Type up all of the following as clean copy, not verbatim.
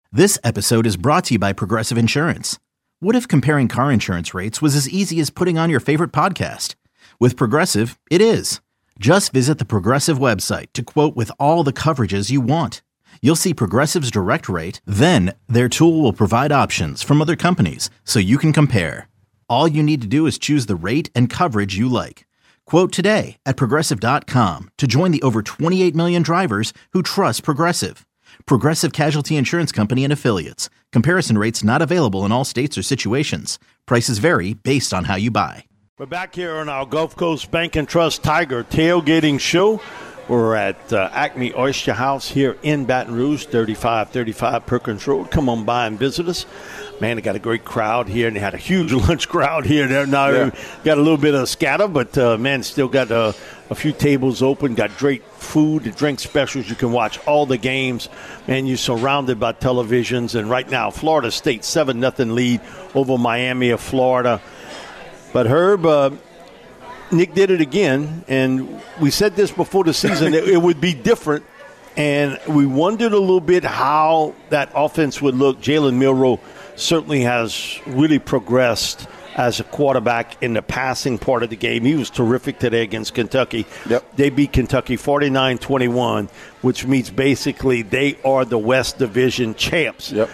This episode is brought to you by Progressive Insurance. What if comparing car insurance rates was as easy as putting on your favorite podcast? With Progressive, it is. Just visit the Progressive website to quote with all the coverages you want. You'll see Progressive's direct rate, then their tool will provide options from other companies so you can compare. All you need to do is choose the rate and coverage you like. Quote today at Progressive.com to join the over 28 million drivers who trust Progressive. Progressive Casualty Insurance Company and Affiliates. Comparison rates not available in all states or situations. Prices vary based on how you buy. We're back here on our Gulf Coast Bank and Trust Tiger Tailgating Show. We're at Acme Oyster House here in Baton Rouge, 3535 Perkins Road. Come on by and visit us. Man, they got a great crowd here, and they had a huge lunch crowd here. They're now got a little bit of scatter, but, man, still got a few tables open, got great food, the drink specials. You can watch all the games. Man, you're surrounded by televisions. And right now, Florida State 7-0 lead over Miami of Florida. But, Herb, Nick did it again, and we said this before the season, it would be different. And we wondered a little bit how that offense would look. Jalen Milroe certainly has really progressed as a quarterback in the passing part of the game. He was terrific today against Kentucky. Yep. They beat Kentucky 49-21, which means basically they are the West Division champs. Yep.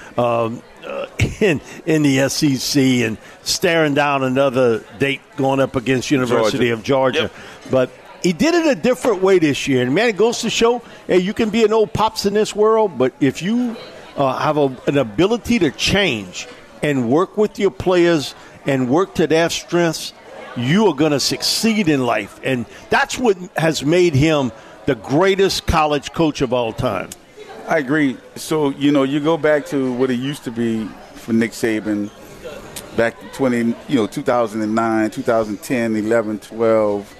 In the SEC, and staring down another date going up against University of Georgia. Yep. But he did it a different way this year. And, man, it goes to show, hey, you can be an old pops in this world, but if you have an ability to change and work with your players and work to their strengths, you are going to succeed in life. And that's what has made him the greatest college coach of all time. I agree. So, you go back to what it used to be for Nick Saban back in 2009, 2010, 11, 12,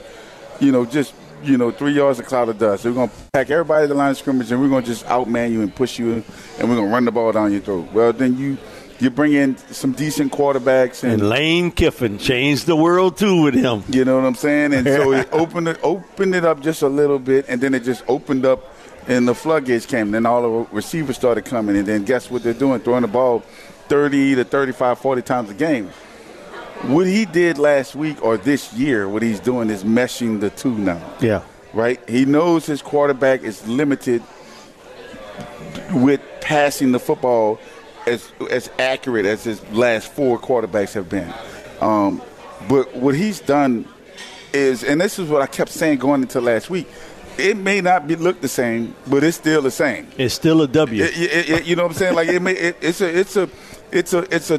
3 yards of cloud of dust. So we're going to pack everybody at the line of scrimmage, and we're going to just outman you and push you, and we're going to run the ball down your throat. Well, then you bring in some decent quarterbacks. And Lane Kiffin changed the world, too, with him. You know what I'm saying? And so it opened it up just a little bit, and then it just opened up, and the floodgates came. And then all the receivers started coming, and then guess what they're doing? Throwing the ball 30 to 35, 40 times a game. What he did last week or this year, what he's doing is meshing the two now. Yeah. Right? He knows his quarterback is limited with passing the football as accurate as his last four quarterbacks have been. But what he's done is, and this is what I kept saying going into last week, it may not look the same, but it's still the same. It's still a W. You know what I'm saying? Like it's a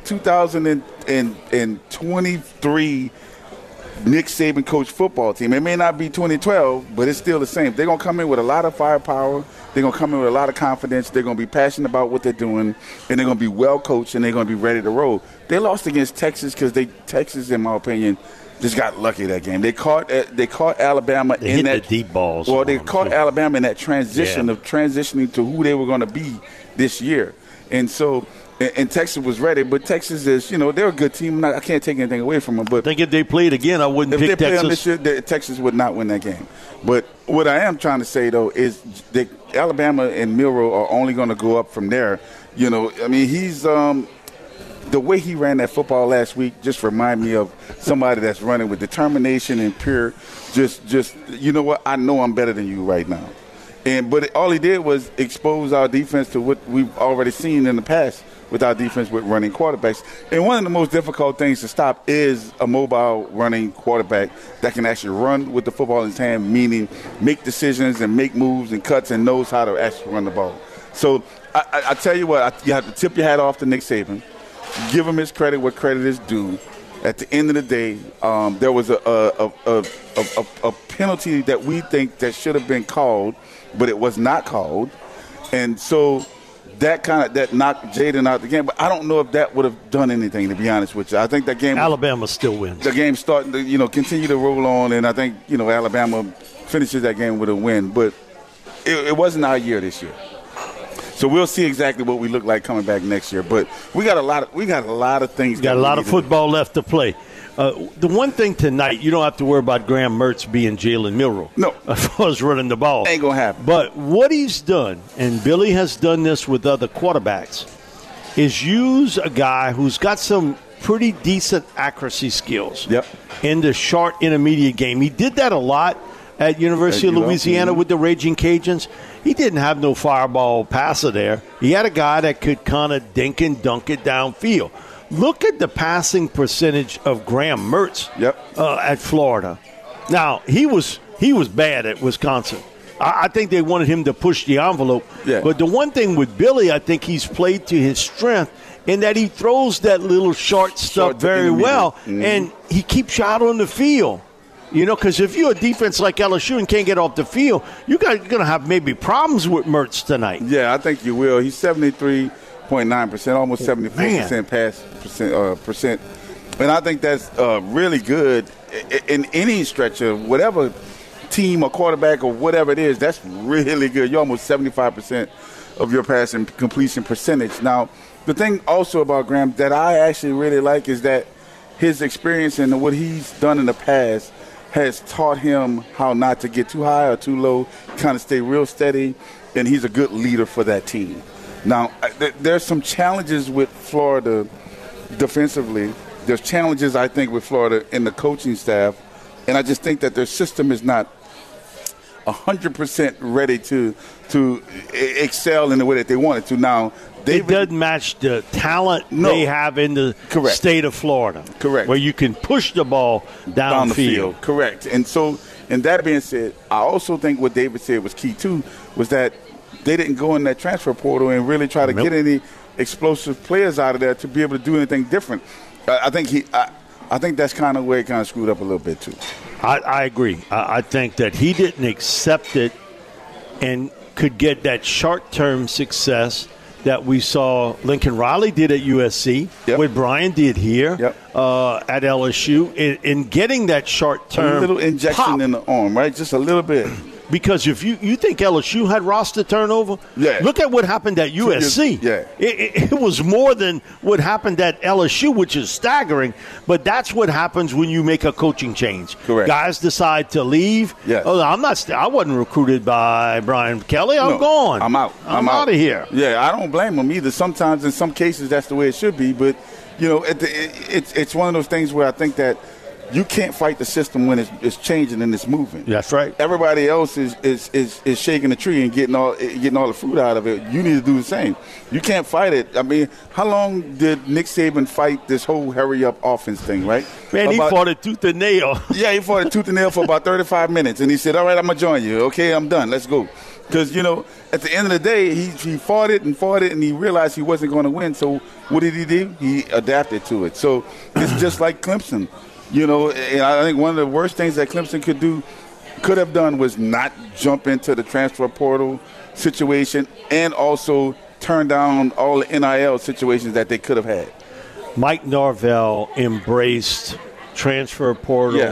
2023 Nick Saban coach football team. It may not be 2012, but it's still the same. They're going to come in with a lot of firepower. They're going to come in with a lot of confidence. They're going to be passionate about what they're doing, and they're going to be well coached, and they're going to be ready to roll. They lost against Texas because Texas, in my opinion, just got lucky that game. They caught Alabama in that the deep balls. Well, they caught Alabama in that transition of transitioning to who they were going to be this year, and so. And Texas was ready, but Texas is, they're a good team. I can't take anything away from them. But I think if they played again, I wouldn't pick Texas. If they play this year, Texas would not win that game. But what I am trying to say, though, is that Alabama and Milroe are only going to go up from there. He's the way he ran that football last week just remind me of somebody that's running with determination and pure, just you know what, I know I'm better than you right now. But all he did was expose our defense to what we've already seen in the past with our defense with running quarterbacks. And one of the most difficult things to stop is a mobile running quarterback that can actually run with the football in his hand, meaning make decisions and make moves and cuts and knows how to actually run the ball. So I tell you what, you have to tip your hat off to Nick Saban. Give him his credit where credit is due. At the end of the day, there was a penalty that we think that should have been called, but it was not called. And so that knocked Jaden out the game. But I don't know if that would have done anything, to be honest with you. I think that game – Alabama still wins. The game's starting to, continue to roll on, and I think, Alabama finishes that game with a win. But it wasn't our year this year. So we'll see exactly what we look like coming back next year. But we got a lot of things. We got a lot of football left to play. The one thing tonight, you don't have to worry about Graham Mertz being Jalen Milroe. No. As far as running the ball. Ain't going to happen. But what he's done, and Billy has done this with other quarterbacks, is use a guy who's got some pretty decent accuracy skills in the short intermediate game. He did that a lot at University of Louisiana with the Raging Cajuns. He didn't have no fireball passer there. He had a guy that could kind of dink and dunk it downfield. Look at the passing percentage of Graham Mertz at Florida. Now, he was bad at Wisconsin. I think they wanted him to push the envelope. Yeah. But the one thing with Billy, I think he's played to his strength in that he throws that little short stuff very well, and he keeps you out on the field. You know, because if you're a defense like LSU and can't get off the field, you're going to have maybe problems with Mertz tonight. Yeah, I think you will. He's 73.9%, almost 74% pass percent. And I think that's really good in any stretch of whatever team or quarterback or whatever it is. That's really good. You're almost 75% of your passing completion percentage. Now, the thing also about Graham that I actually really like is that his experience and what he's done in the past has taught him how not to get too high or too low, kind of stay real steady, and he's a good leader for that team. Now, there's some challenges with Florida defensively. There's challenges, I think, with Florida in the coaching staff, and I just think that their system is not 100% ready to excel in the way that they want it to. Now, it doesn't match the talent they have in the state of Florida. Correct. Where you can push the ball down the field. Correct. And so, and that being said, I also think what David said was key, too, was that they didn't go in that transfer portal and really try to get any explosive players out of there to be able to do anything different. I think that's kind of where it kind of screwed up a little bit, too. I agree. I think that he didn't accept it and could get that short-term success that we saw Lincoln Riley did at USC, what Brian did here at LSU, in getting that short-term a little injection pop in the arm, right? Just a little bit. Because if you think LSU had roster turnover, look at what happened at USC. It was more than what happened at LSU, which is staggering. But that's what happens when you make a coaching change. Correct. Guys decide to leave. Oh, I wasn't recruited by Brian Kelly. I'm gone. I'm out. I'm out of here. Yeah, I don't blame him either. Sometimes, in some cases, that's the way it should be. But you know, it's one of those things where I think that you can't fight the system when it's changing and it's moving. That's right. Everybody else is shaking the tree and getting all the fruit out of it. You need to do the same. You can't fight it. I mean, how long did Nick Saban fight this whole hurry up offense thing, right? Man, he fought it tooth and nail. Yeah, he fought it tooth and nail for about 35 minutes. And he said, all right, I'm going to join you. Okay, I'm done. Let's go. Because, you know, at the end of the day, he fought it, and he realized he wasn't going to win. So what did he do? He adapted to it. So it's just like Clemson. You know, and I think one of the worst things that Clemson could have done was not jump into the transfer portal situation and also turn down all the NIL situations that they could have had. Mike Norvell embraced transfer portal,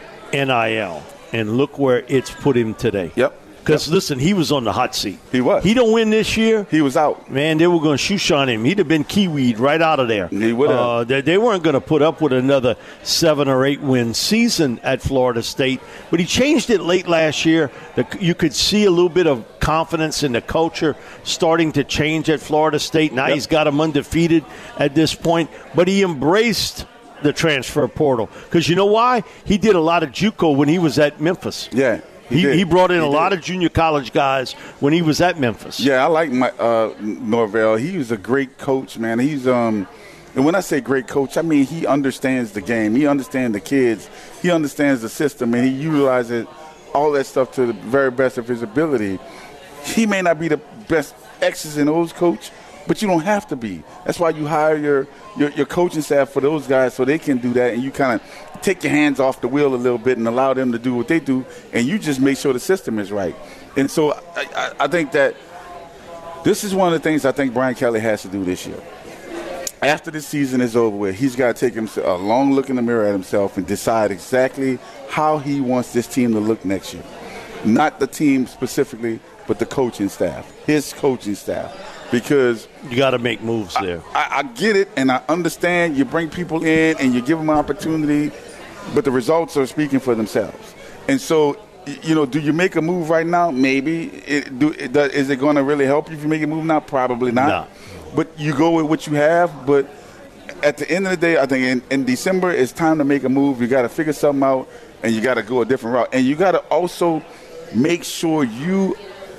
NIL, and look where it's put him today. Yep. Because, listen, he was on the hot seat. He was. He don't win this year. He was out. Man, they were going to shoeshine him. He'd have been kiwied right out of there. He would have. They weren't going to put up with another 7 or 8 win season at Florida State. But he changed it late last year. You could see a little bit of confidence in the culture starting to change at Florida State. Now he's got them undefeated at this point. But he embraced the transfer portal. Because you know why? He did a lot of JUCO when he was at Memphis. Yeah. He brought in a lot of junior college guys when he was at Memphis. Yeah, I like Norvell. He was a great coach, man. He's and when I say great coach, I mean he understands the game. He understands the kids. He understands the system, and he utilizes all that stuff to the very best of his ability. He may not be the best X's and O's coach, but you don't have to be. That's why you hire your coaching staff for those guys so they can do that, and you kind of take your hands off the wheel a little bit and allow them to do what they do, and you just make sure the system is right. And so I think that this is one of the things I think Brian Kelly has to do this year. After this season is over with, he's got to take a long look in the mirror at himself and decide exactly how he wants this team to look next year. Not the team specifically, but the coaching staff, his coaching staff. Because you got to make moves there. I get it, and I understand. You bring people in and you give them an opportunity, but the results are speaking for themselves. And so do you make a move right now? Maybe. Is it going to really help you if you make a move now? Probably not. No. But you go with what you have. But at the end of the day, I think in December, it's time to make a move. You got to figure something out, and you got to go a different route. And you got to also make sure you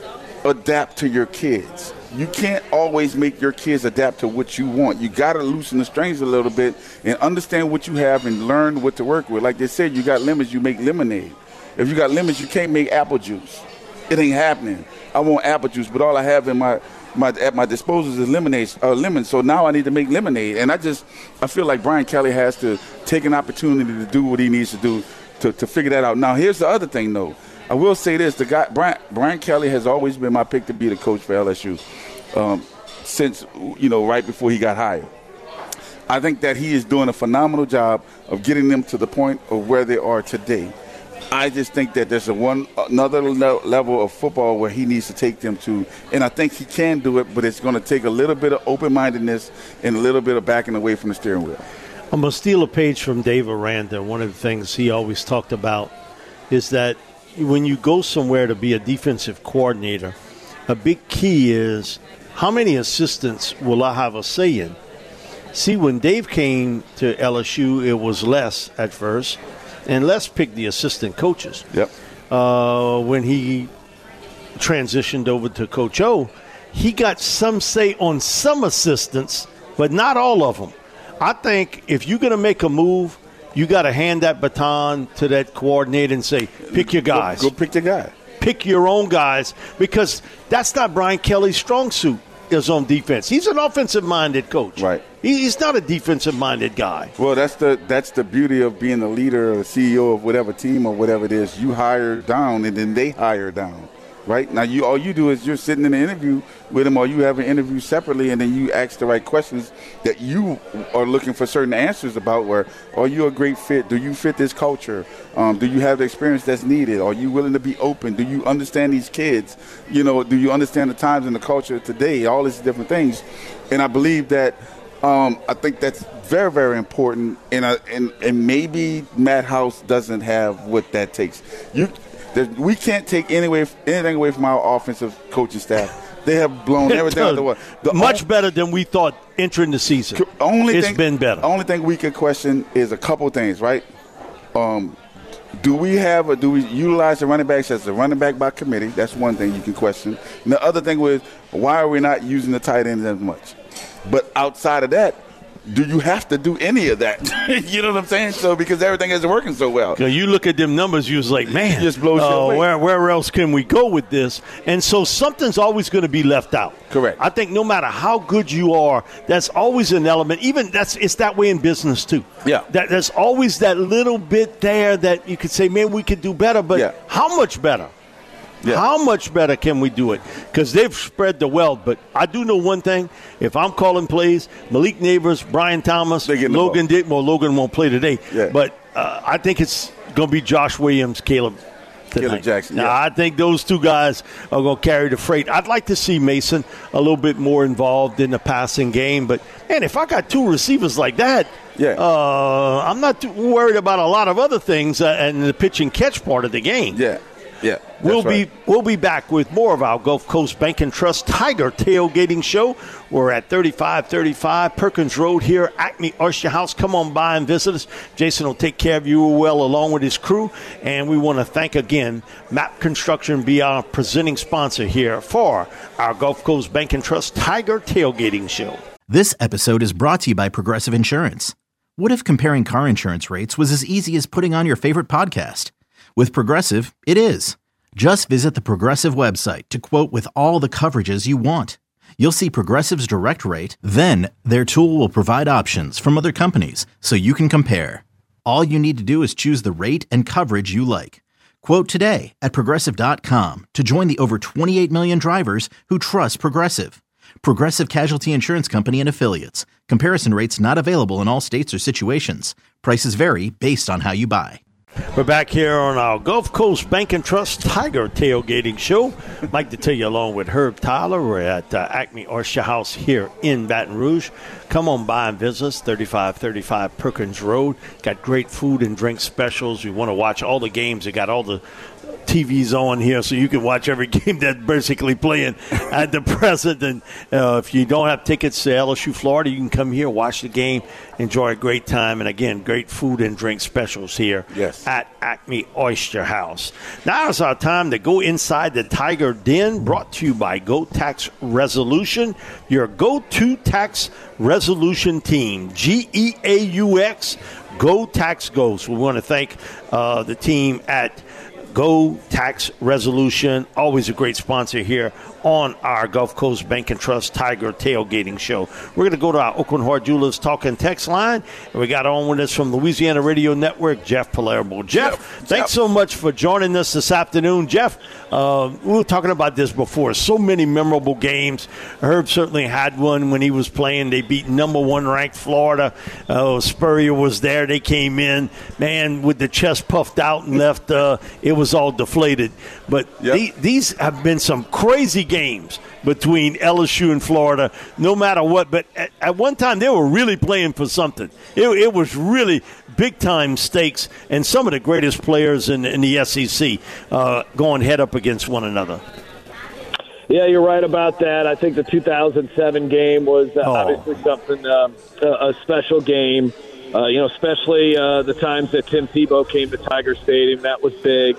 adapt to your kids. You can't always make your kids adapt to what you want. You got to loosen the strings a little bit and understand what you have and learn what to work with. Like they said, you got lemons, you make lemonade. If you got lemons, you can't make apple juice. It ain't happening. I want apple juice, but all I have in at my disposal is lemons. So now I need to make lemonade. And I feel like Brian Kelly has to take an opportunity to do what he needs to do to figure that out. Now, here's the other thing, though. I will say this: Brian Kelly has always been my pick to be the coach for LSU since right before he got hired. I think that he is doing a phenomenal job of getting them to the point of where they are today. I just think that there's another level of football where he needs to take them to, and I think he can do it, but it's going to take a little bit of open-mindedness and a little bit of backing away from the steering wheel. I'm going to steal a page from Dave Aranda. One of the things he always talked about is that when you go somewhere to be a defensive coordinator, a big key is how many assistants will I have a say in? See, when Dave came to LSU, it was Les at first, and Les picked the assistant coaches. Yep. When he transitioned over to Coach O, he got some say on some assistants, but not all of them. I think if you're going to make a move, you got to hand that baton to that coordinator and say, pick your guys. Go pick your guy. Pick your own guys, because that's not Brian Kelly's strong suit is on defense. He's an offensive-minded coach. Right. He's not a defensive-minded guy. Well, that's the beauty of being a leader or a CEO of whatever team or whatever it is. You hire down, and then they hire down. Right? Now, all you do is you're sitting in an interview with them, or you have an interview separately, and then you ask the right questions that you are looking for certain answers about, where are you a great fit? Do you fit this culture? Do you have the experience that's needed? Are you willing to be open? Do you understand these kids? Do you understand the times and the culture today? All these different things. And I believe that I think that's very, very important, and maybe Matt House doesn't have what that takes. We can't take anything away from our offensive coaching staff. They have blown everything out the water. Much better than we thought entering the season. It's been better. The only thing we could question is a couple things, right? Do we utilize the running backs as a running back by committee? That's one thing you can question. And the other thing was, why are we not using the tight ends as much? But outside of that, do you have to do any of that? You know what I'm saying? So because everything isn't working so well. You look at them numbers, you was like, man, it just blows you away. Where else can we go with this? And so something's always going to be left out. Correct. I think no matter how good you are, that's always an element. Even it's that way in business too. Yeah. There's always that little bit there that you could say, man, we could do better. But how much better? Yeah. How much better can we do it? Because they've spread the wealth. But I do know one thing. If I'm calling plays, Malik Neighbors, Brian Thomas, Logan did. Well, Logan won't play today. Yeah. But I think it's going to be Josh Williams, Caleb Jackson. Now, I think those two guys are going to carry the freight. I'd like to see Mason a little bit more involved in the passing game. But, man, if I got two receivers like that, I'm not too worried about a lot of other things and the pitch and catch part of the game. Yeah. Yeah, we'll be back with more of our Gulf Coast Bank and Trust Tiger Tailgating Show. We're at 3535 Perkins Road here, Acme Oyster House. Come on by and visit us. Jason will take care of you well along with his crew. And we want to thank again MAP Construction, be our presenting sponsor here for our Gulf Coast Bank and Trust Tiger Tailgating Show. This episode is brought to you by Progressive Insurance. What if comparing car insurance rates was as easy as putting on your favorite podcast? With Progressive, it is. Just visit the Progressive website to quote with all the coverages you want. You'll see Progressive's direct rate, then their tool will provide options from other companies so you can compare. All you need to do is choose the rate and coverage you like. Quote today at Progressive.com to join the over 28 million drivers who trust Progressive. Progressive Casualty Insurance Company and Affiliates. Comparison rates not available in all states or situations. Prices vary based on how you buy. We're back here on our Gulf Coast Bank and Trust Tiger Tailgating Show. I'd like to tell you, along with Herb Tyler, we're at Acme Oyster House here in Baton Rouge. Come on by and visit us, 3535 Perkins Road. Got great food and drink specials. You want to watch all the games. They got all the TV's on here, so you can watch every game that's basically playing at the present. And if you don't have tickets to LSU Florida, you can come here, watch the game, enjoy a great time, and again, great food and drink specials here at Acme Oyster House. Now is our time to go inside the Tiger Den, brought to you by Go Tax Resolution, your go-to tax resolution team. GEAUX, Go Tax Goes. We want to thank the team at Go Tax Resolution, always a great sponsor here on our Gulf Coast Bank and Trust Tiger Tailgating Show. We're going to go to our Oakland Hard Jewelers talk and text line, and we got on with us from Louisiana Radio Network, Jeff Palermo. Jeff, thanks so much for joining us this afternoon. Jeff, we were talking about this before. So many memorable games. Herb certainly had one when he was playing. They beat number 1 ranked Florida. Spurrier was there. They came in, man, with the chest puffed out and left. It was all deflated. But these have been some crazy games between LSU and Florida, no matter what. But at one time, they were really playing for something. It was really big-time stakes, and some of the greatest players in the SEC going head up against one another. Yeah, you're right about that. I think the 2007 game was obviously something, a special game. Especially the times that Tim Tebow came to Tiger Stadium. That was big.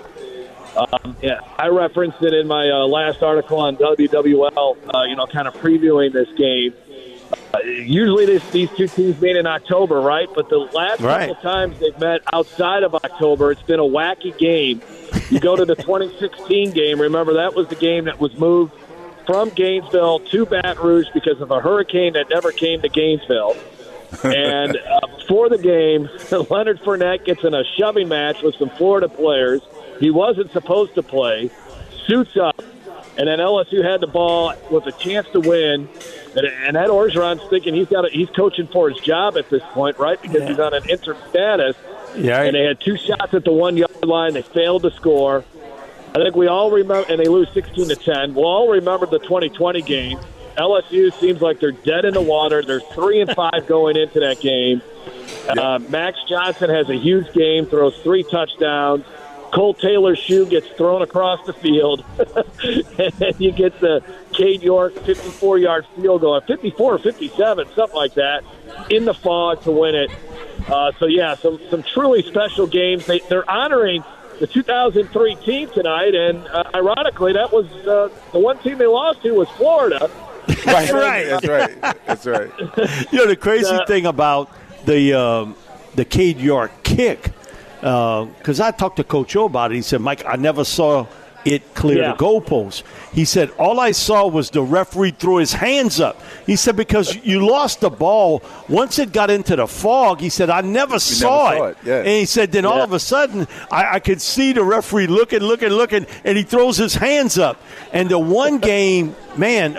I referenced it in my last article on WWL, kind of previewing this game. Usually these two teams meet in October, right? But the last couple times they've met outside of October, it's been a wacky game. You go to the 2016 game. Remember, that was the game that was moved from Gainesville to Baton Rouge because of a hurricane that never came to Gainesville. And before the game, Leonard Fournette gets in a shoving match with some Florida players. He wasn't supposed to play, suits up, and then LSU had the ball with a chance to win. And Ed Orgeron's thinking he's coaching for his job at this point, right? Because he's on an interim status. Yeah. And they had 2 shots at the 1-yard line. They failed to score. I think we all remember, and they lose 16-10. We'll all remember the 2020 game. LSU seems like they're dead in the water. They're 3-5 going into that game. Max Johnson has a huge game, throws 3 touchdowns. Cole Taylor's shoe gets thrown across the field. And you get the Cade York 54-yard field goal, 54 or 57, something like that, in the fog to win it. Some truly special games. They're honoring the 2003 team tonight, and ironically, that was the one team they lost to was Florida. That's right. The crazy thing about the Cade York kick, because I talked to Coach O about it. He said, Mike, I never saw it clear the goalpost. He said, all I saw was the referee throw his hands up. He said, because you lost the ball. Once it got into the fog, he said, I never saw it. Yeah. And he said, then all of a sudden, I could see the referee looking, and he throws his hands up. And the one game, man,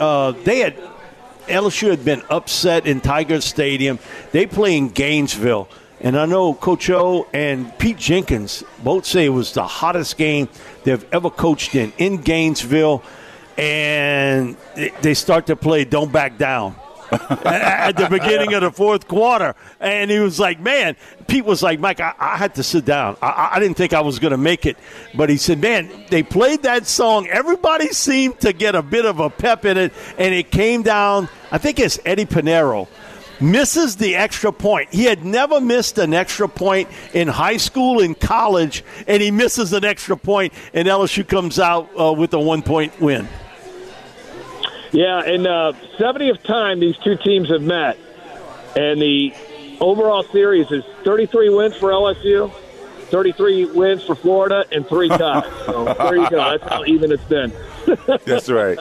LSU had been upset in Tiger Stadium. They play in Gainesville. And I know Coach O and Pete Jenkins both say it was the hottest game they've ever coached in Gainesville. And they start to play Don't Back Down at the beginning of the fourth quarter. And he was like, man, Pete was like, Mike, I had to sit down. I didn't think I was going to make it. But he said, man, they played that song. Everybody seemed to get a bit of a pep in it. And it came down, I think it's Eddie Pinero. Misses the extra point. He had never missed an extra point in high school, in college, and he misses an extra point, and LSU comes out with a 1-point win. Yeah, and 70th time these two teams have met, and the overall series is 33 wins for LSU, 33 wins for Florida, and 3 ties. So there you go. That's how even it's been. That's right.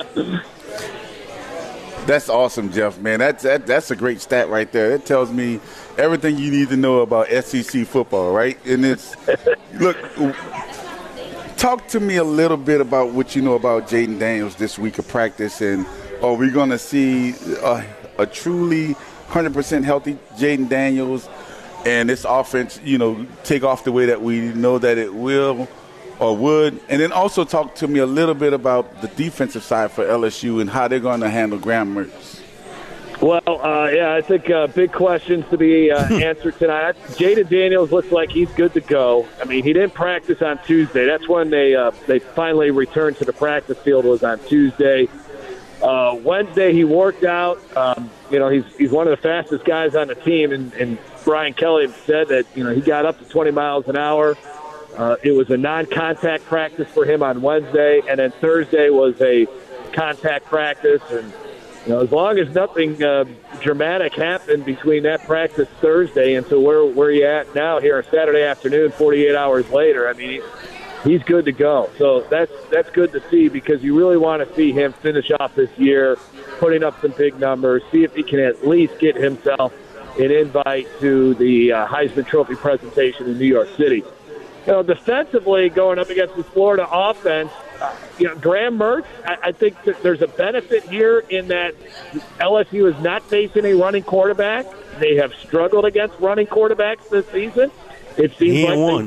That's awesome, Jeff, man. That's a great stat right there. It tells me everything you need to know about SEC football, right? And it's look, talk to me a little bit about what you know about Jayden Daniels this week of practice, and are we going to see a truly 100% healthy Jayden Daniels and this offense, take off the way that we know that it will or would? And then also talk to me a little bit about the defensive side for LSU and how they're going to handle Graham Mertz. Well, I think big questions to be answered tonight. Jaden Daniels looks like he's good to go. I mean, he didn't practice on Tuesday. That's when they finally returned to the practice field, was on Tuesday. Wednesday he worked out. He's one of the fastest guys on the team, and Brian Kelly said that he got up to 20 miles an hour. It was a non-contact practice for him on Wednesday, and then Thursday was a contact practice. And as long as nothing dramatic happened between that practice Thursday and so where you at now here on Saturday afternoon, 48 hours later, I mean, he's good to go. So that's good to see, because you really want to see him finish off this year, putting up some big numbers, see if he can at least get himself an invite to the Heisman Trophy presentation in New York City. Defensively, going up against the Florida offense, Graham Mertz, I think that there's a benefit here in that LSU is not facing a running quarterback. They have struggled against running quarterbacks this season. It seems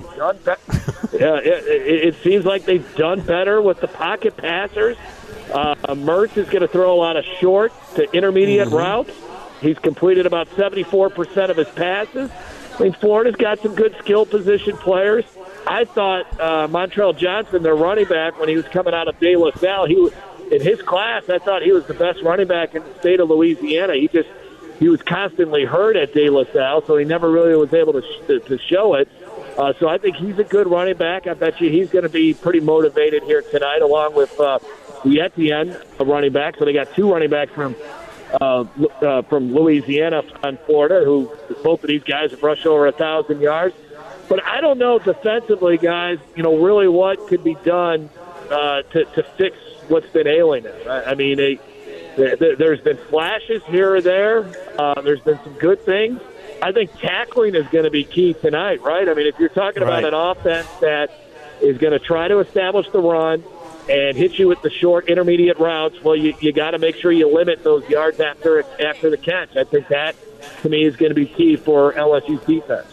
it seems like they've done better with the pocket passers. Mertz is going to throw a lot of short to intermediate routes. He's completed about 74% of his passes. I mean, Florida's got some good skill position players. I thought Montrell Johnson, their running back, when he was coming out of De La Salle, in his class, I thought he was the best running back in the state of Louisiana. He was constantly hurt at De La Salle, so he never really was able to show it. So I think he's a good running back. I bet you he's going to be pretty motivated here tonight, along with the Etienne, a running back. So they got two running backs from Louisiana and Florida, who both of these guys have rushed over 1,000 yards. But I don't know defensively, guys, really what could be done to fix what's been ailing them. I mean, there's been flashes here or there. There's been some good things. I think tackling is going to be key tonight, right? I mean, if you're talking about an offense that is going to try to establish the run and hit you with the short intermediate routes, well, you got to make sure you limit those yards after the catch. I think that, to me, is going to be key for LSU's defense.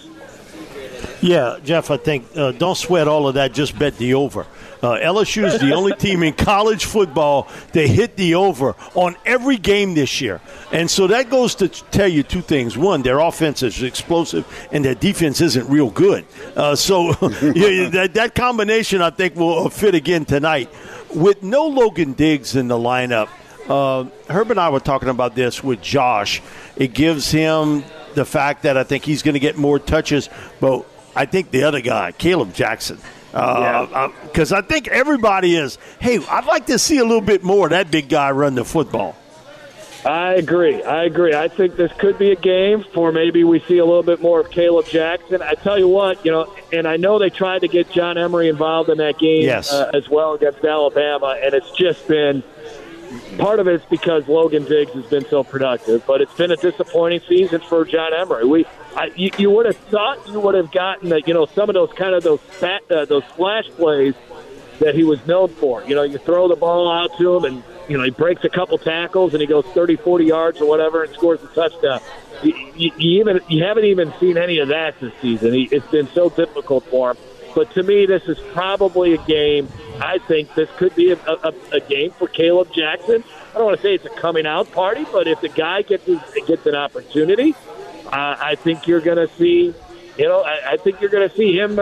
Yeah, Jeff, I think don't sweat all of that. Just bet the over. LSU is the only team in college football that hit the over on every game this year. And so that goes to tell you two things. One, their offense is explosive, and their defense isn't real good. So that combination, I think, will fit again tonight. With no Logan Diggs in the lineup, Herb and I were talking about this with Josh. It gives him the fact that I think he's going to get more touches, but I think the other guy, Caleb Jackson, because I think everybody is, hey, I'd like to see a little bit more of that big guy run the football. I agree. I think this could be a game for maybe we see a little bit more of Caleb Jackson. I tell you what, and I know they tried to get John Emery involved in that game as well against Alabama, and it's just been – part of it's because Logan Diggs has been so productive, but it's been a disappointing season for John Emery. You would have thought you would have gotten some of those splash plays that he was known for. You throw the ball out to him, and he breaks a couple tackles, and he goes 30, 40 yards or whatever, and scores a touchdown. You haven't even seen any of that this season. It's been so difficult for him. But to me, this is probably a game. I think this could be a game for Caleb Jackson. I don't want to say it's a coming out party, but if the guy gets an opportunity, I think you're going to see. I think you're going to see him.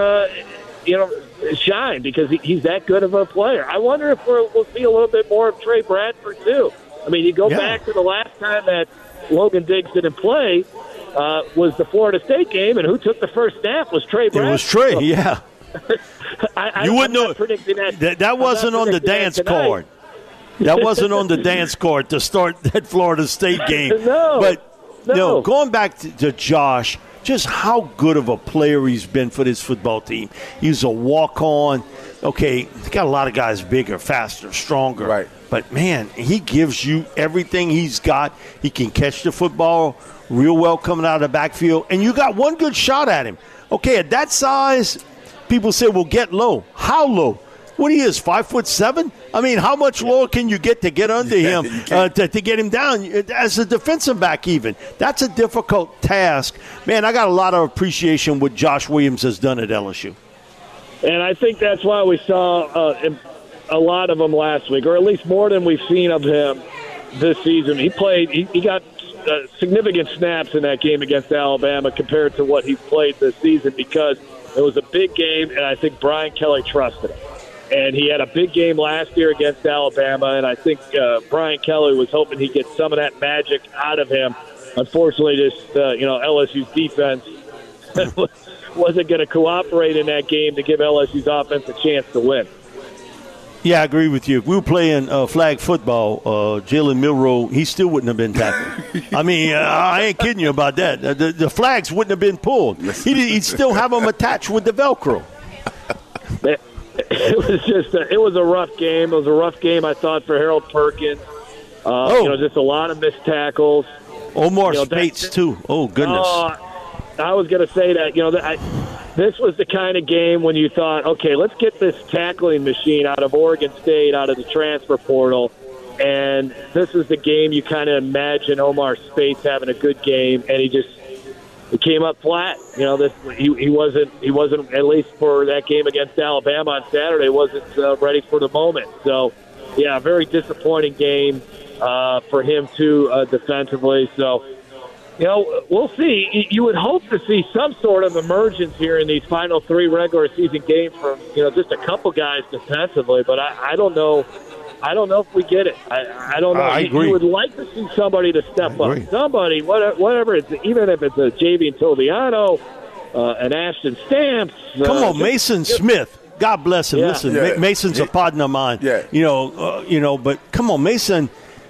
Shine, because he's that good of a player. I wonder if we'll see a little bit more of Trey Bradford too. I mean, you go back to the last time that Logan Diggs didn't play was the Florida State game, and who took the first snap was Trey Bradford. It was Trey, yeah. You wouldn't know that wasn't on the dance card. That wasn't on the dance card to start that Florida State game. No, going back to Josh, just how good of a player he's been for this football team. He's a walk-on. Okay, they got a lot of guys bigger, faster, stronger. Right. But, man, he gives you everything he's got. He can catch the football real well coming out of the backfield. And you got one good shot at him. Okay, at that size, people say, well, get low. How low? What he is, 5'7"? I mean, how much lower can you get under him to get him down as a defensive back even? That's a difficult task. Man, I got a lot of appreciation what Josh Williams has done at LSU. And I think that's why we saw a lot of him last week, or at least more than we've seen of him this season. He played. He got significant snaps in that game against Alabama compared to what he's played this season because it was a big game, and I think Brian Kelly trusted him. And he had a big game last year against Alabama, and I think Brian Kelly was hoping he'd get some of that magic out of him. Unfortunately, LSU's defense wasn't going to cooperate in that game to give LSU's offense a chance to win. Yeah, I agree with you. If we were playing flag football, Jalen Milroe, he still wouldn't have been tackled. I mean, I ain't kidding you about that. The flags wouldn't have been pulled. He'd still have them attached with the Velcro. It was a rough game. It was a rough game, I thought, for Harold Perkins. Just a lot of missed tackles. Omar Spates, too. Oh, goodness. I was going to say that, this was the kind of game when you thought, okay, let's get this tackling machine out of Oregon State, out of the transfer portal, and this is the game you kind of imagine Omar Spates having a good game, and he came up flat. He wasn't at least for that game against Alabama on Saturday, wasn't ready for the moment. So, yeah, very disappointing game for him too defensively. So. We'll see. You would hope to see some sort of emergence here in these final 3 regular season games from, just a couple guys defensively, but I don't know. I don't know if we get it. I don't know. I agree. You would like to see somebody to step up. Somebody, whatever it's, even if it's a Javian Toviano, an Ashton Stamps. Come on, Mason Smith. God bless him. Yeah. Listen, Mason's a partner of mine. Yeah. But come on, Mason.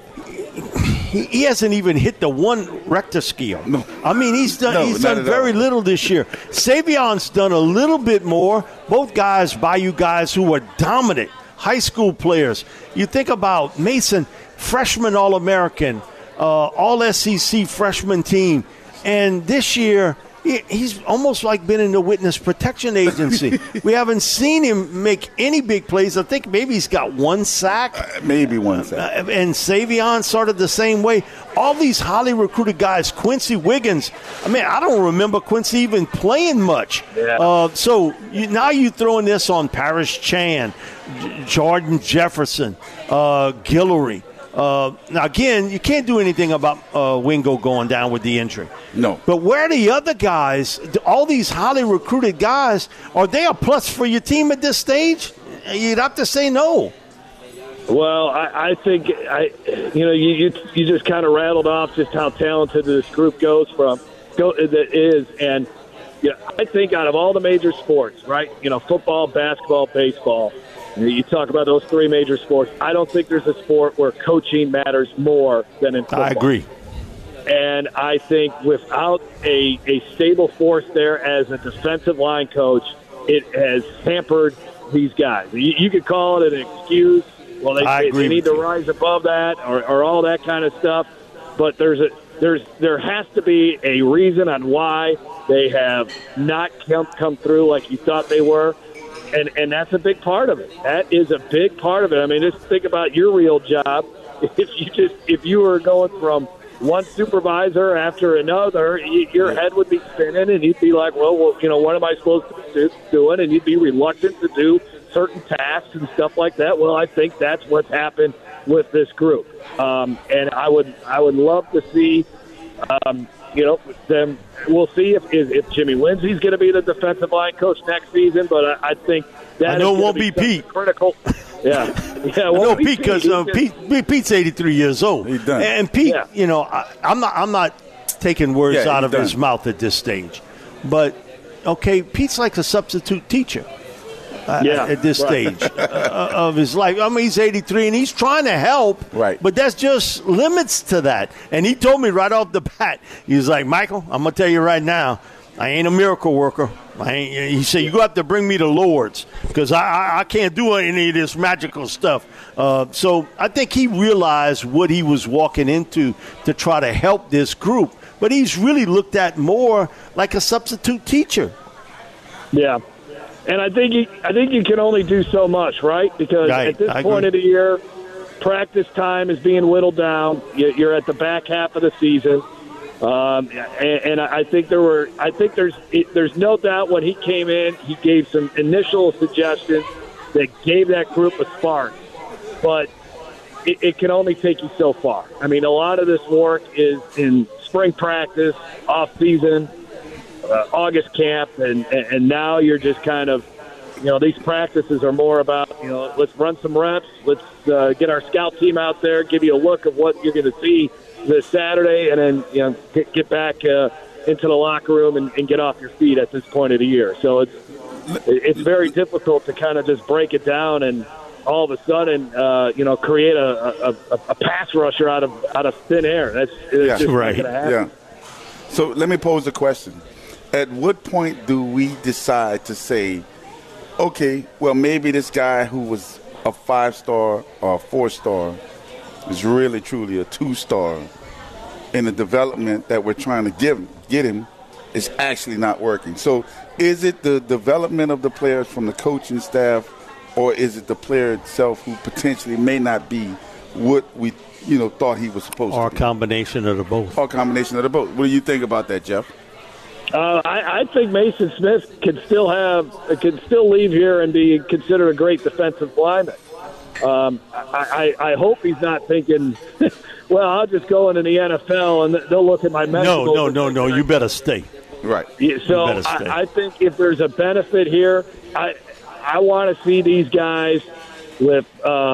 He hasn't even hit the 1 Richter scale. No. I mean, he's done very little this year. Savion's done a little bit more. Both guys, Bayou guys who are dominant, high school players. You think about Mason, freshman All-American, All-SEC freshman team. And this year, he's almost like been in the witness protection agency. We haven't seen him make any big plays. I think maybe he's got 1 sack. Maybe 1 sack. And Savion started the same way. All these highly recruited guys, Quincy Wiggins. I mean, I don't remember Quincy even playing much. Yeah. Now you're throwing this on Paris Chan, Jordan Jefferson, Guillory. Now, again, you can't do anything about Wingo going down with the injury. No. But where are the other guys, all these highly recruited guys, are they a plus for your team at this stage? You'd have to say no. Well, I think you just kind of rattled off just how talented this group is, and I think out of all the major sports, right? Football, basketball, baseball. You talk about those 3 major sports. I don't think there's a sport where coaching matters more than in football. I agree. And I think without a stable force there as a defensive line coach, it has hampered these guys. You could call it an excuse. Well, they need to rise above that or all that kind of stuff. But there has to be a reason on why they have not come through like you thought they were. And that's a big part of it. That is a big part of it. I mean, just think about your real job. If you were going from one supervisor after another, your head would be spinning, and you'd be like, well, what am I supposed to be doing? And you'd be reluctant to do certain tasks and stuff like that. Well, I think that's what's happened with this group. And I would love to see them. We'll see if Jimmy Lindsey's going to be the defensive line coach next season, but I think that it won't be Pete. Critical. Yeah. No, Pete, because Pete's 83 years old. He's done. And Pete, I'm not taking words out of his mouth at this stage, but okay, Pete's like a substitute teacher. At this stage of his life. I mean, he's 83, and he's trying to help, right? But that's just limits to that. And he told me right off the bat, he was like, Michael, I'm going to tell you right now, I ain't a miracle worker. He said, you're going to have to bring me to Lourdes because I can't do any of this magical stuff. So I think he realized what he was walking into to try to help this group. But he's really looked at more like a substitute teacher. Yeah. And I think you can only do so much, right? Because at this point of the year, practice time is being whittled down. You're at the back half of the season, and I think there's no doubt when he came in, he gave some initial suggestions that gave that group a spark. But it can only take you so far. I mean, a lot of this work is in spring practice, off season, August camp, and now you're just kind of, these practices are more about, let's run some reps, let's get our scout team out there, give you a look of what you're going to see this Saturday, and then get back into the locker room and get off your feet at this point of the year. So it's very difficult to kind of just break it down and all of a sudden, create a pass rusher out of thin air. That's just right. Not gonna happen. Yeah. So let me pose a question. At what point do we decide to say, okay, well, maybe this guy who was a 5-star or a 4-star is really, truly a 2-star, and the development that we're trying to get him is actually not working? So is it the development of the players from the coaching staff, or is it the player itself who potentially may not be what we thought he was supposed to be? Or a combination of the both. Or a combination of the both. What do you think about that, Jeff? I think Mason Smith can still leave here and be considered a great defensive lineman. I hope he's not thinking, well, I'll just go into the NFL and they'll look at my medical. No. You better stay. Right. So I think if there's a benefit here, I want to see these guys with,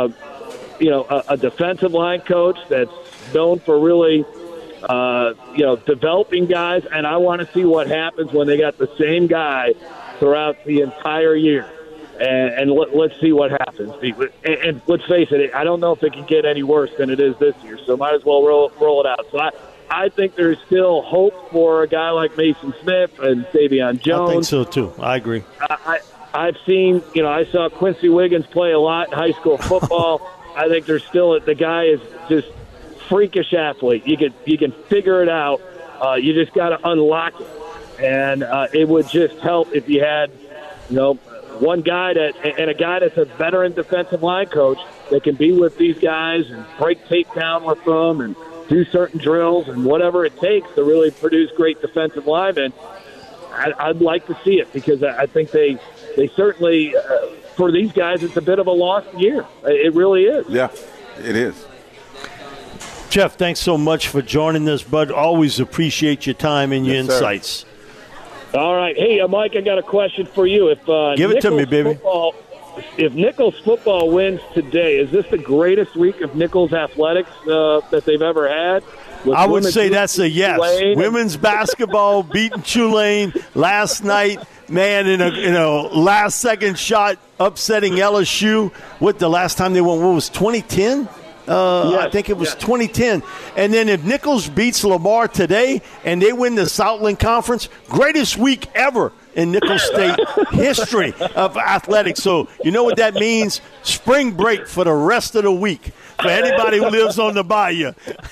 a defensive line coach that's known for really, developing guys, and I want to see what happens when they got the same guy throughout the entire year. And let's see what happens. And let's face it, I don't know if it can get any worse than it is this year, so might as well roll it out. So I think there's still hope for a guy like Mason Smith and Davion Jones. I think so, too. I agree. I've seen, I saw Quincy Wiggins play a lot in high school football. I think there's still the guy is just freakish athlete. You can figure it out. You just got to unlock it, and it would just help if you had, one guy and a guy that's a veteran defensive line coach that can be with these guys and break tape down with them and do certain drills and whatever it takes to really produce great defensive linemen. I'd like to see it because I think they certainly, for these guys, it's a bit of a lost year. It really is. Yeah, it is. Jeff, thanks so much for joining us, bud. Always appreciate your time and your insights. Sir. All right. Hey, Mike, I got a question for you. Give it to me, baby. If Nichols football wins today, is this the greatest week of Nichols athletics that they've ever had? I would say that's a yes. Women's basketball beating Tulane last night. Man, in a last-second shot, upsetting LSU. What, the last time they won, what was 2010? Yes, I think it was 2010. And then if Nichols beats Lamar today and they win the Southland Conference, greatest week ever in Nichols State history of athletics. So you know what that means? Spring break for the rest of the week for anybody who lives on the bayou.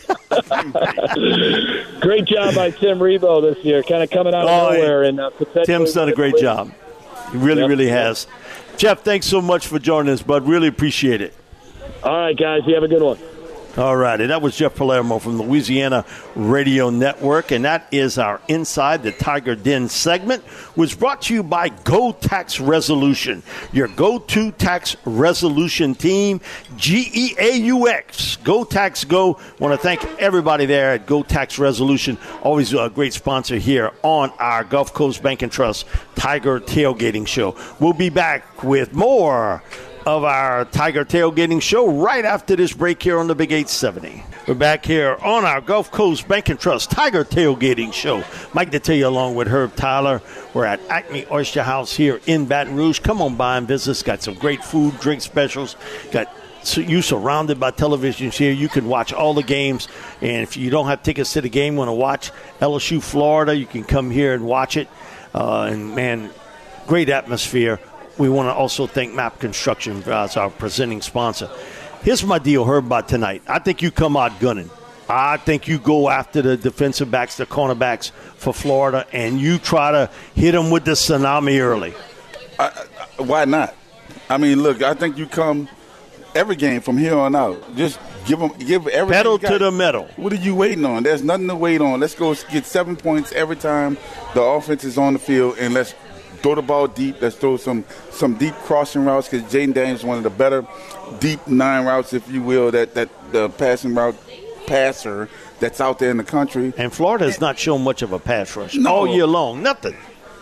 Great job by Tim Rebo this year, kind of coming out of nowhere. And Tim's done a great job. He really has. Jeff, thanks so much for joining us, bud. Really appreciate it. All right, guys. You have a good one. All righty. That was Jeff Palermo from the Louisiana Radio Network, and that is our Inside the Tiger Den segment, was brought to you by Go Tax Resolution, your go-to tax resolution team, GEAUX. Go Tax Go. Want to thank everybody there at Go Tax Resolution. Always a great sponsor here on our Gulf Coast Bank and Trust Tiger Tailgating Show. We'll be back with more of our Tiger Tailgating Show right after this break here on the Big 870. We're back here on our Gulf Coast Bank and Trust Tiger Tailgating Show. Mike Detillier along with Herb Tyler. We're at Acme Oyster House here in Baton Rouge. Come on by and visit us. Got some great food, drink specials. Got you surrounded by televisions here. You can watch all the games. And if you don't have tickets to the game, want to watch LSU, Florida, you can come here and watch it. And, man, great atmosphere. We want to also thank MAP Construction as our presenting sponsor. Here's my deal, Herb, about tonight. I think you come out gunning. I think you go after the defensive backs, the cornerbacks for Florida, and you try to hit them with the tsunami early. Why not? I mean, look, I think you come every game from here on out. Just give everything. Pedal to the metal. What are you waiting on? There's nothing to wait on. Let's go get 7 points every time the offense is on the field, and let's throw the ball deep. Let's throw some deep crossing routes because Jaden Daniels is one of the better deep 9 routes, if you will, that the passing route passer that's out there in the country. And Florida has not shown much of a pass rush No. all year long. Nothing.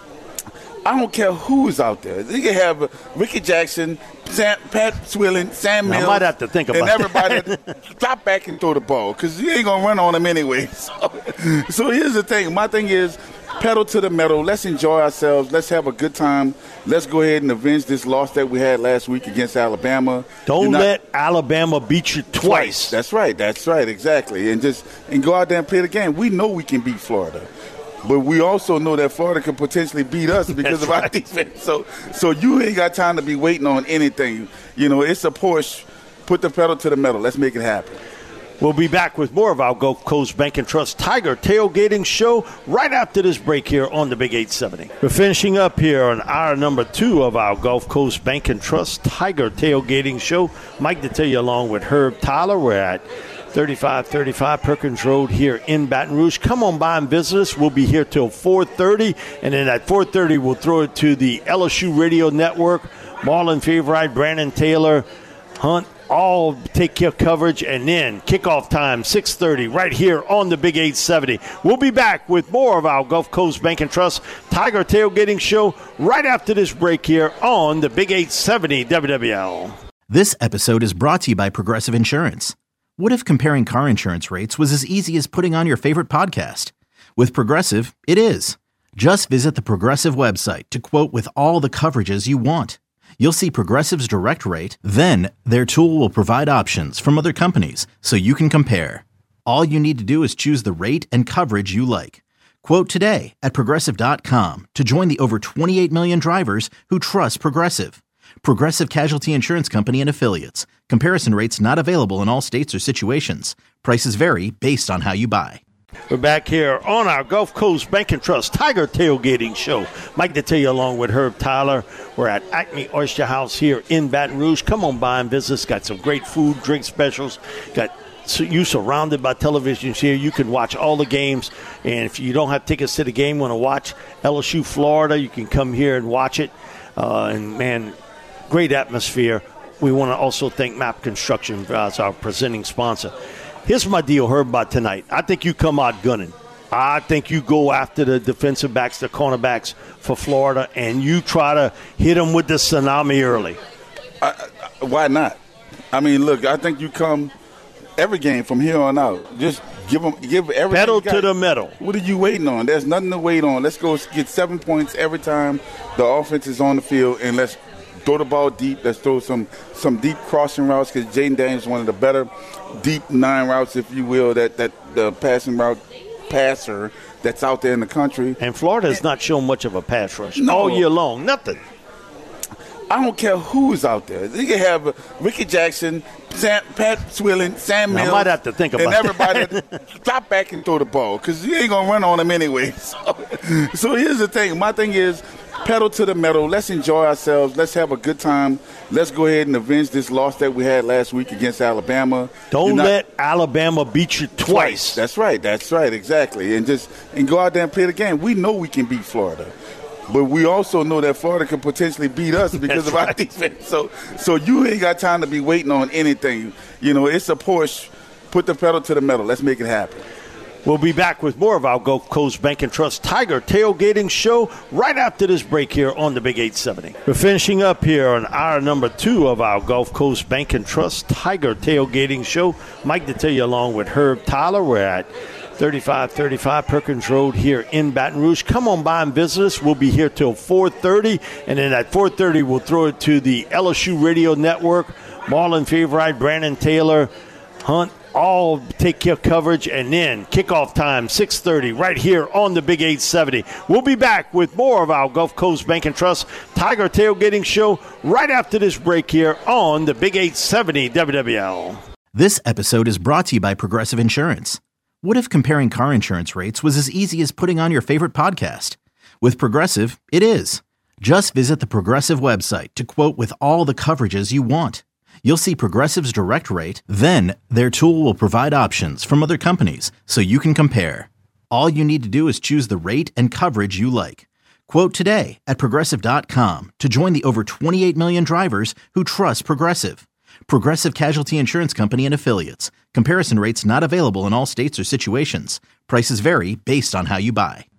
I don't care who's out there. You can have Ricky Jackson, Pat Swilling, Sam Mills. I might have to think about and everybody drop back and throw the ball because you ain't going to run on them anyway. So here's the thing. My thing is pedal to the metal. Let's enjoy ourselves. Let's have a good time. Let's go ahead and avenge this loss that we had last week against Alabama. Don't let Alabama beat you twice. That's right. Exactly. And go out there and play the game. We know we can beat Florida. But we also know that Florida can potentially beat us because of our defense. So you ain't got time to be waiting on anything. You know, it's a push. Put the pedal to the metal. Let's make it happen. We'll be back with more of our Gulf Coast Bank and Trust Tiger Tailgating Show right after this break here on the Big 870. We're finishing up here on hour number 2 of our Gulf Coast Bank and Trust Tiger Tailgating Show. Mike Detillier along with Herb Tyler. We're at 3535 Perkins Road here in Baton Rouge. Come on by and visit us. We'll be here till 4:30, and then at 4:30 we'll throw it to the LSU Radio Network. Marlon Favorite, Brandon Taylor, Hunt, all take care coverage, and then kickoff time 6:30 right here on the Big 870. We'll be back with more of our Gulf Coast Bank and Trust Tiger Tailgating Show right after this break here on the Big 870 WWL. This episode is brought to you by Progressive Insurance. What if comparing car insurance rates was as easy as putting on your favorite podcast? With Progressive, it is. Just visit the Progressive website to quote with all the coverages you want. You'll see Progressive's direct rate, then their tool will provide options from other companies so you can compare. All you need to do is choose the rate and coverage you like. Quote today at Progressive.com to join the over 28 million drivers who trust Progressive. Progressive Casualty Insurance Company and Affiliates. Comparison rates not available in all states or situations. Prices vary based on how you buy. We're back here on our Gulf Coast Bank and Trust Tiger Tailgating Show. Mike Detillier along with Herb Tyler. We're at Acme Oyster House here in Baton Rouge. Come on by and visit us. Got some great food, drink specials. Got you surrounded by televisions here. You can watch all the games. And if you don't have tickets to the game, want to watch LSU Florida, you can come here and watch it. And, man, great atmosphere. We want to also thank MAP Construction as our presenting sponsor. Here's my deal, Herb, about tonight. I think you come out gunning. I think you go after the defensive backs, the cornerbacks for Florida, and you try to hit them with the tsunami early. Why not? I mean, look, I think you come every game from here on out. Just give everything. Pedal to the metal. What are you waiting on? There's nothing to wait on. Let's go get 7 points every time the offense is on the field, and let's throw the ball deep. Let's throw some deep crossing routes because Jaden Daniels is one of the better deep 9 routes, if you will, that the passing route passer that's out there in the country. And Florida has not shown much of a pass rush No. all year long. Nothing. I don't care who's out there. You can have Ricky Jackson, Pat Swilling, Sam Mills. I might have to think about and everybody drop back and throw the ball because you ain't going to run on them anyway. So here's the thing. My thing is pedal to the metal. Let's enjoy ourselves. Let's have a good time. Let's go ahead and avenge this loss that we had last week against Alabama. Don't let Alabama beat you twice. That's right. Exactly. And go out there and play the game. We know we can beat Florida. But we also know that Florida can potentially beat us because of our defense. So you ain't got time to be waiting on anything. You know, it's a push. Put the pedal to the metal. Let's make it happen. We'll be back with more of our Gulf Coast Bank and Trust Tiger Tailgating Show right after this break here on the Big 870. We're finishing up here on hour number 2 of our Gulf Coast Bank and Trust Tiger Tailgating Show. Mike Detillier along with Herb Tyler. We're at 3535 Perkins Road here in Baton Rouge. Come on by and visit us. We'll be here till 4:30, and then at 4:30 we'll throw it to the LSU Radio Network. Marlon Favorite, Brandon Taylor, Hunt, all take care coverage, and then kickoff time 6:30 right here on the Big 870. We'll be back with more of our Gulf Coast Bank and Trust Tiger Tailgating Show right after this break here on the Big 870 WWL. This episode is brought to you by Progressive Insurance. What if comparing car insurance rates was as easy as putting on your favorite podcast? With Progressive, it is. Just visit the Progressive website to quote with all the coverages you want. You'll see Progressive's direct rate, then their tool will provide options from other companies so you can compare. All you need to do is choose the rate and coverage you like. Quote today at Progressive.com to join the over 28 million drivers who trust Progressive. Progressive Casualty Insurance Company and Affiliates. Comparison rates not available in all states or situations. Prices vary based on how you buy.